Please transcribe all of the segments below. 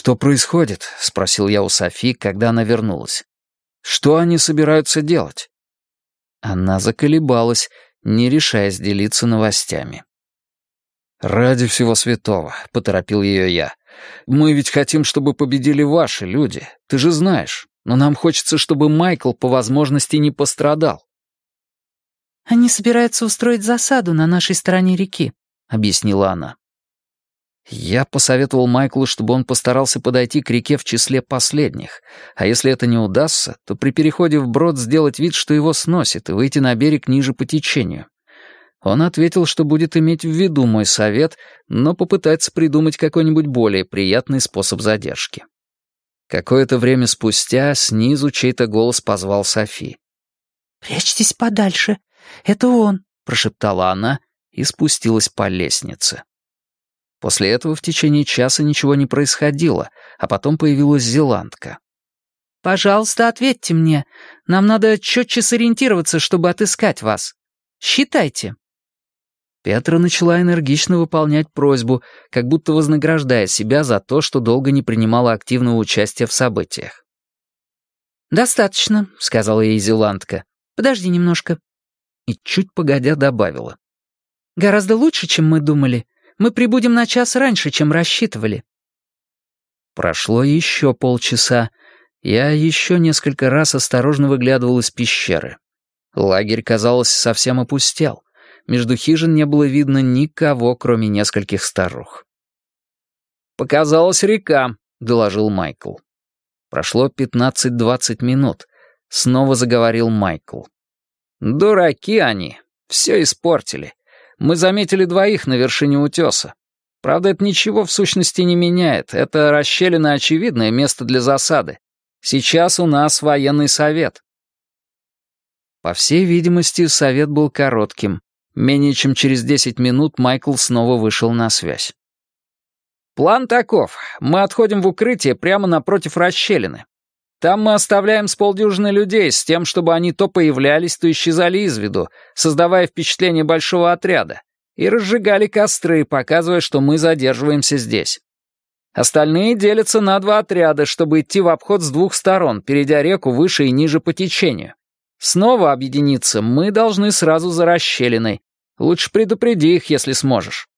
«Что происходит?» — спросил я у Софи, когда она вернулась. «Что они собираются делать?» Она заколебалась, не решаясь делиться новостями. «Ради всего святого», — поторопил ее я. «Мы ведь хотим, чтобы победили ваши люди, ты же знаешь. Но нам хочется, чтобы Майкл по возможности не пострадал». «Они собираются устроить засаду на нашей стороне реки», — объяснила она. Я посоветовал Майклу, чтобы он постарался подойти к реке в числе последних, а если это не удастся, то при переходе вброд сделать вид, что его сносит, и выйти на берег ниже по течению. Он ответил, что будет иметь в виду мой совет, но попытается придумать какой-нибудь более приятный способ задержки. Какое-то время спустя снизу чей-то голос позвал Софи. «Прячьтесь подальше, это он», — прошептала она и спустилась по лестнице. После этого в течение часа ничего не происходило, а потом появилась зеландка. «Пожалуйста, ответьте мне. Нам надо четче сориентироваться, чтобы отыскать вас. Считайте». Петра начала энергично выполнять просьбу, как будто вознаграждая себя за то, что долго не принимала активного участия в событиях. «Достаточно», — сказала ей зеландка. «Подожди немножко». И чуть погодя добавила. «Гораздо лучше, чем мы думали. Мы прибудем на час раньше, чем рассчитывали». Прошло еще полчаса. Я еще несколько раз осторожно выглядывал из пещеры. Лагерь, казалось, совсем опустел. Между хижин не было видно никого, кроме нескольких старух. «Показалась река», — доложил Майкл. Прошло 15-20 минут. Снова заговорил Майкл. «Дураки они. Все испортили. Мы заметили двоих на вершине утеса. Правда, это ничего в сущности не меняет. Это расщелина — очевидное место для засады. Сейчас у нас военный совет». По всей видимости, совет был коротким. Менее чем через 10 минут Майкл снова вышел на связь. «План таков. Мы отходим в укрытие прямо напротив расщелины. Там мы оставляем с полдюжины людей с тем, чтобы они то появлялись, то исчезали из виду, создавая впечатление большого отряда, и разжигали костры, показывая, что мы задерживаемся здесь. Остальные делятся на 2 отряда, чтобы идти в обход с 2 сторон, перейдя реку выше и ниже по течению. Снова объединиться мы должны сразу за расщелиной. Лучше предупреди их, если сможешь».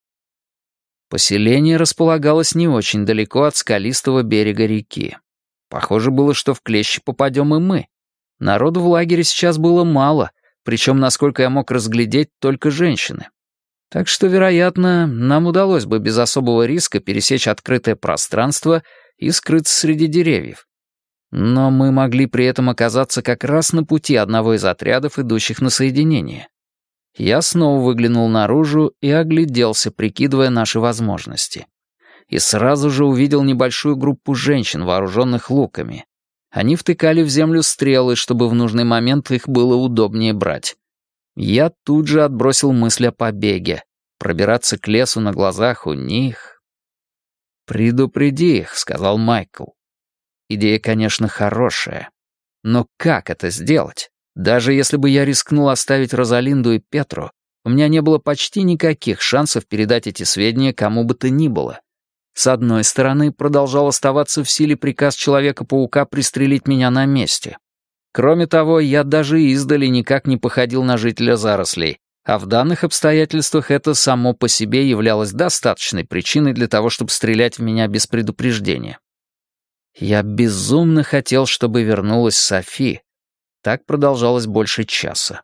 Поселение располагалось не очень далеко от скалистого берега реки. Похоже было, что в клещи попадем и мы. Народу в лагере сейчас было мало, причем, насколько я мог разглядеть, только женщины. Так что, вероятно, нам удалось бы без особого риска пересечь открытое пространство и скрыться среди деревьев. Но мы могли при этом оказаться как раз на пути одного из отрядов, идущих на соединение. Я снова выглянул наружу и огляделся, прикидывая наши возможности. И сразу же увидел небольшую группу женщин, вооруженных луками. Они втыкали в землю стрелы, чтобы в нужный момент их было удобнее брать. Я тут же отбросил мысль о побеге. Пробираться к лесу на глазах у них... «Предупреди их», — сказал Майкл. Идея, конечно, хорошая. Но как это сделать? Даже если бы я рискнул оставить Розалинду и Петру, у меня не было почти никаких шансов передать эти сведения кому бы то ни было. С одной стороны, продолжал оставаться в силе приказ Человека-паука пристрелить меня на месте. Кроме того, я даже издали никак не походил на жителя зарослей, а в данных обстоятельствах это само по себе являлось достаточной причиной для того, чтобы стрелять в меня без предупреждения. Я безумно хотел, чтобы вернулась Софи. Так продолжалось больше часа.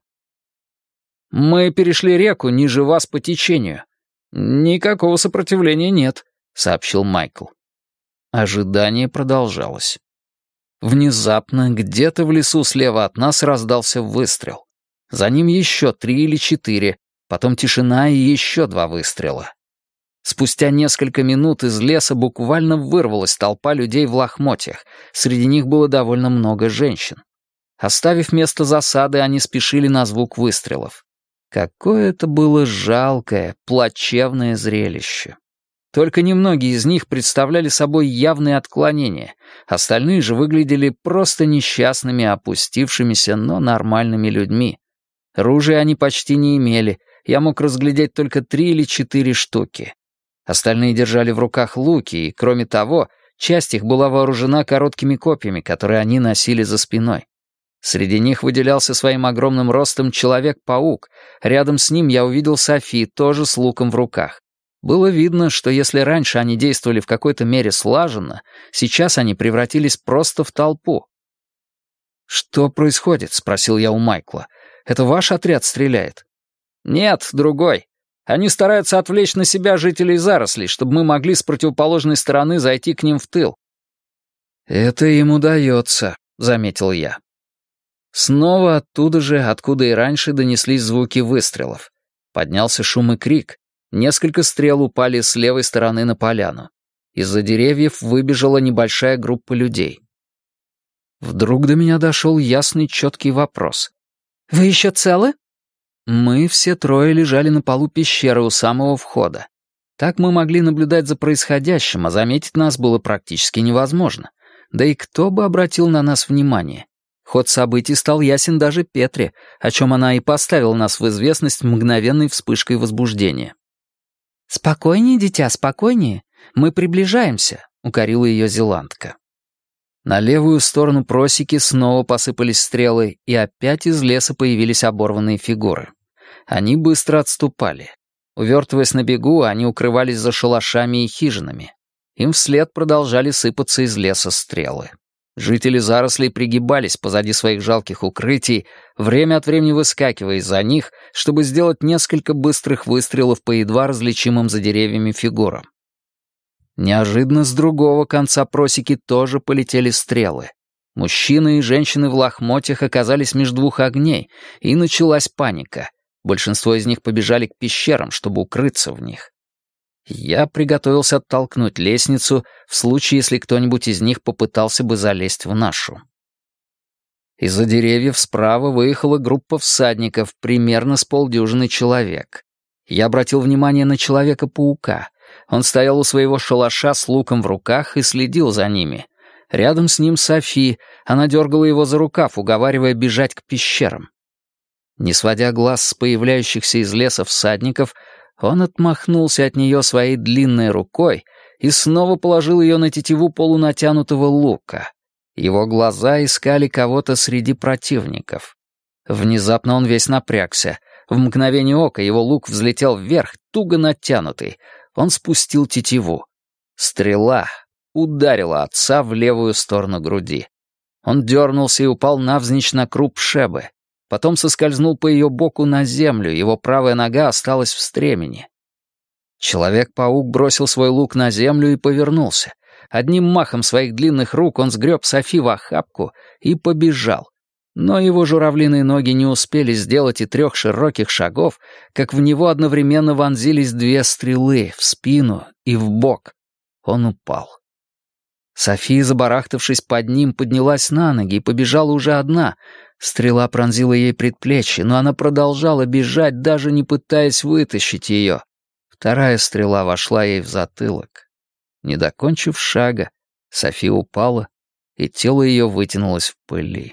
«Мы перешли реку ниже вас по течению. Никакого сопротивления нет», — сообщил Майкл. Ожидание продолжалось. Внезапно где-то в лесу слева от нас раздался выстрел. За ним еще 3 или 4, потом тишина и еще 2 выстрела. Спустя несколько минут из леса буквально вырвалась толпа людей в лохмотьях. Среди них было довольно много женщин. Оставив место засады, они спешили на звук выстрелов. Какое это было жалкое, плачевное зрелище. Только немногие из них представляли собой явные отклонения, остальные же выглядели просто несчастными, опустившимися, но нормальными людьми. Ружья они почти не имели, я мог разглядеть только 3 или 4 штуки. Остальные держали в руках луки, и, кроме того, Часть их была вооружена короткими копьями, которые они носили за спиной. Среди них выделялся своим огромным ростом Человек-паук. Рядом с ним я увидел Софи, тоже с луком в руках. Было видно, что если раньше они действовали в какой-то мере слаженно, сейчас они превратились просто в толпу. «Что происходит?» — спросил я у Майкла. «Это ваш отряд стреляет?» «Нет, другой. Они стараются отвлечь на себя жителей зарослей, чтобы мы могли с противоположной стороны зайти к ним в тыл». «Это им удается», — заметил я. Снова оттуда же, откуда и раньше, донеслись звуки выстрелов. Поднялся шум и крик. Несколько стрел упали с левой стороны на поляну. Из-за деревьев выбежала небольшая группа людей. Вдруг до меня дошел ясный, четкий вопрос. «Вы еще целы?» Мы все трое лежали на полу пещеры у самого входа. Так мы могли наблюдать за происходящим, а заметить нас было практически невозможно. Да и кто бы обратил на нас внимание? Ход событий стал ясен даже Петре, о чем она и поставила нас в известность мгновенной вспышкой возбуждения. «Спокойнее, дитя, спокойнее. Мы приближаемся», — укорила ее зеландка. На левую сторону просеки снова посыпались стрелы, и опять из леса появились оборванные фигуры. Они быстро отступали. Увертываясь на бегу, они укрывались за шалашами и хижинами. Им вслед продолжали сыпаться из леса стрелы. Жители зарослей пригибались позади своих жалких укрытий, время от времени выскакивая из-за них, чтобы сделать несколько быстрых выстрелов по едва различимым за деревьями фигурам. Неожиданно с другого конца просеки тоже полетели стрелы. Мужчины и женщины в лохмотьях оказались между двух огней, и началась паника. Большинство из них побежали к пещерам, чтобы укрыться в них. Я приготовился оттолкнуть лестницу в случае, если кто-нибудь из них попытался бы залезть в нашу. Из-за деревьев справа выехала группа всадников, примерно с полдюжины человек. Я обратил внимание на Человека-паука. Он стоял у своего шалаша с луком в руках и следил за ними. Рядом с ним Софи, она дергала его за рукав, уговаривая бежать к пещерам. Не сводя глаз с появляющихся из леса всадников, он отмахнулся от нее своей длинной рукой и снова положил ее на тетиву полунатянутого лука. Его глаза искали кого-то среди противников. Внезапно он весь напрягся. В мгновение ока его лук взлетел вверх, туго натянутый. Он спустил тетиву. Стрела ударила отца в левую сторону груди. Он дернулся и упал навзничь на круп Шебы. Потом соскользнул по ее боку на землю, его правая нога осталась в стремени. Человек-паук бросил свой лук на землю и повернулся. Одним махом своих длинных рук он сгреб Софи в охапку и побежал. Но его журавлиные ноги не успели сделать и 3 широких шагов, как в него одновременно вонзились 2 стрелы в спину и в бок. Он упал. София, забарахтавшись под ним, поднялась на ноги и побежала уже одна. Стрела пронзила ей предплечье, но она продолжала бежать, даже не пытаясь вытащить ее. Вторая стрела вошла ей в затылок. Не докончив шага, София упала, и тело ее вытянулось в пыли.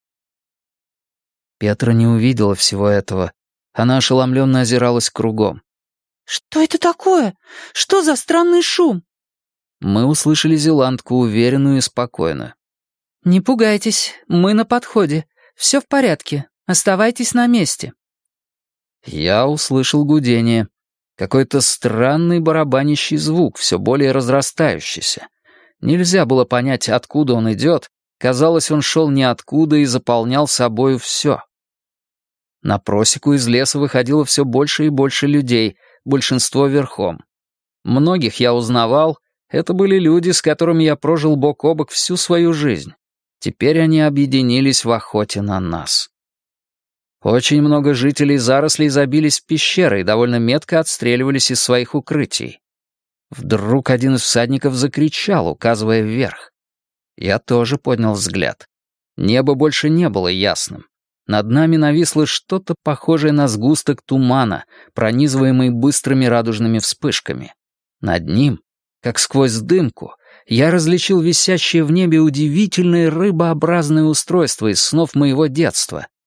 Петра не увидела всего этого. Она ошеломленно озиралась кругом. «Что это такое? Что за странный шум?» Мы услышали зеландку, уверенную и спокойную. «Не пугайтесь, мы на подходе. Все в порядке. Оставайтесь на месте». Я услышал гудение. Какой-то странный барабанящий звук, все более разрастающийся. Нельзя было понять, откуда он идет. Казалось, он шел ниоткуда и заполнял собою все. На просеку из леса выходило все больше и больше людей, большинство верхом. Многих я узнавал, это были люди, с которыми я прожил бок о бок всю свою жизнь. Теперь они объединились в охоте на нас. Очень много жителей зарослей забились в пещеры и довольно метко отстреливались из своих укрытий. Вдруг один из всадников закричал, указывая вверх. Я тоже поднял взгляд. Небо больше не было ясным. Над нами нависло что-то похожее на сгусток тумана, пронизываемый быстрыми радужными вспышками. Над ним, как сквозь дымку, я различил висящее в небе удивительное рыбообразное устройство из снов моего детства.